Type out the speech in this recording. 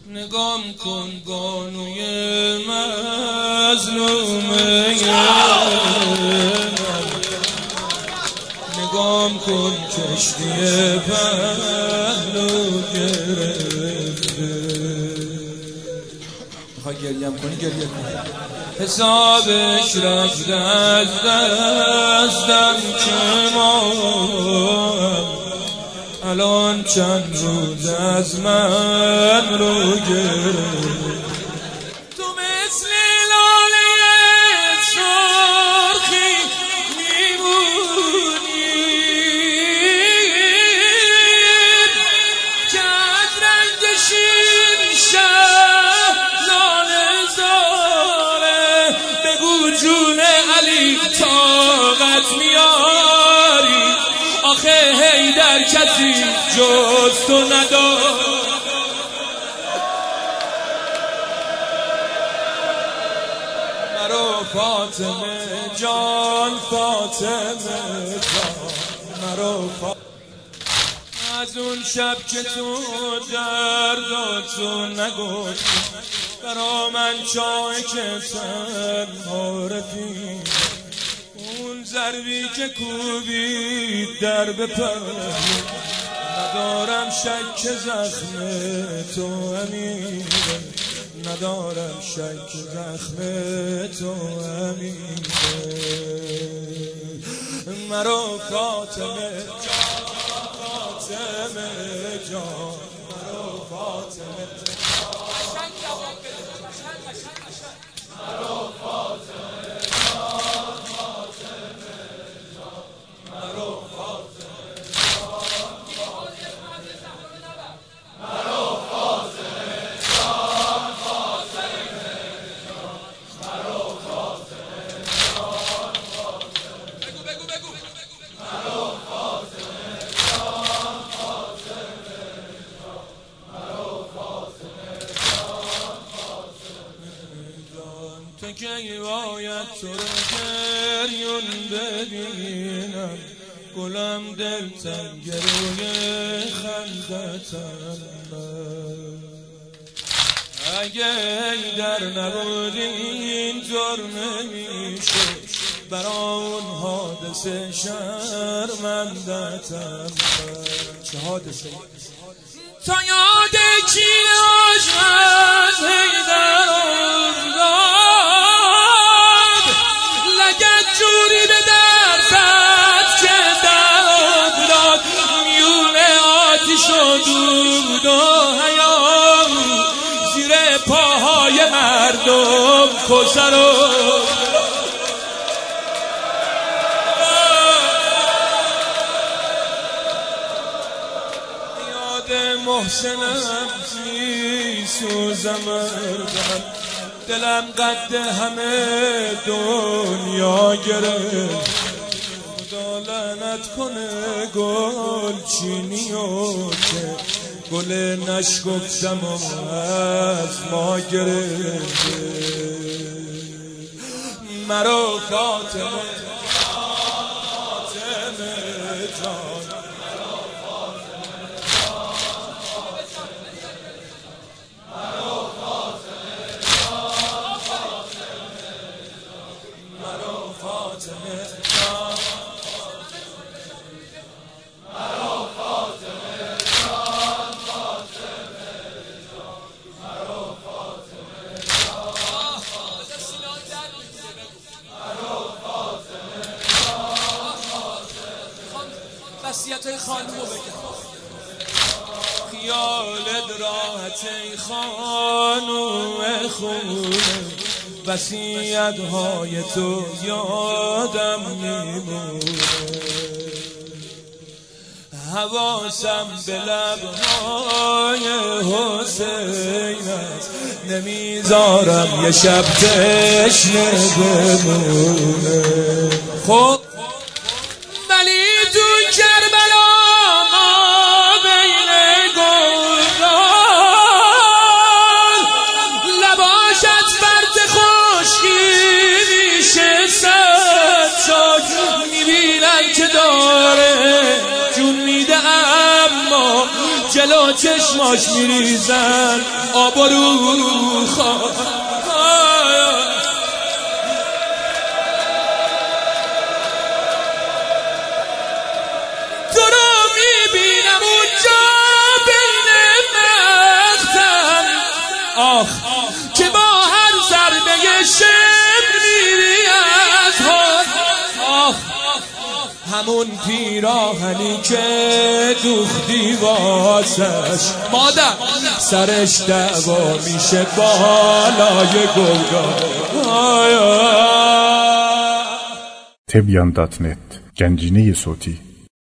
نگام کن بانوی مظلومه نگام کن کشتی پهلو گرفته. میخوای گریم کنی گریه کن. حسابش رفت از دستم که ما الان چند روز از من رو گرفت. تو مثل لاله سرخی میمونی که از رنگ شیر لاله زاره. بگو جون علی طاقت میاری آخه حیدر کسی جز تو ندار. مرو فاطمه جان فاطمه جان مرو از اون شب که تو درداتو نگفتی برا من چای که تنها رفیق اون ضربی که کوبی در بپره ندارم شک زخم تو امیره ندارم شک زخم تو امیره. مرو فاطمه جان فاطمه جان مرو فاطمه مرو فاطمه تو که باید تو رو گریون ببینم گلم دل تنگ روی خندتم اگه در نبودی اینطور نمیشه برا اون حادثه شرمندتم. چه حادثه؟ تا یاد کی آشد حیدر افتاد لگد جوری به در زد که داد داد میون آتیش و دود و حیام زیر پاهای مردم کوثر و محسنم میسوزم اردم دلم قد همه دنیا گرفت خدا لعنت کنه گل چینیو که گل نشگفتم و از ما گرفته. مرو فاطمه فاطمه جان وصیتای خانومو بگم. خیالت راحت ای خانوم خونه وصیت‌های تو یادم میمونه حواسم به لب‌های حسین است نمیذارم یه شب تشنه بمونه. خب ولی تو کربلا ما بین گلدان لباشت فرد خشکی میشه صد شد میبینن که داره جون میده اما جلو چشماش میریزن آب و روخا تو رو میبینم اونجا بین مختم آخ که با هر ضربه شب میری از حال آخ همون پیراهنی که دوختی واسش مادر سرش دعوا میشه بالای گلگاه. Tebyan.net Gəncine صوتی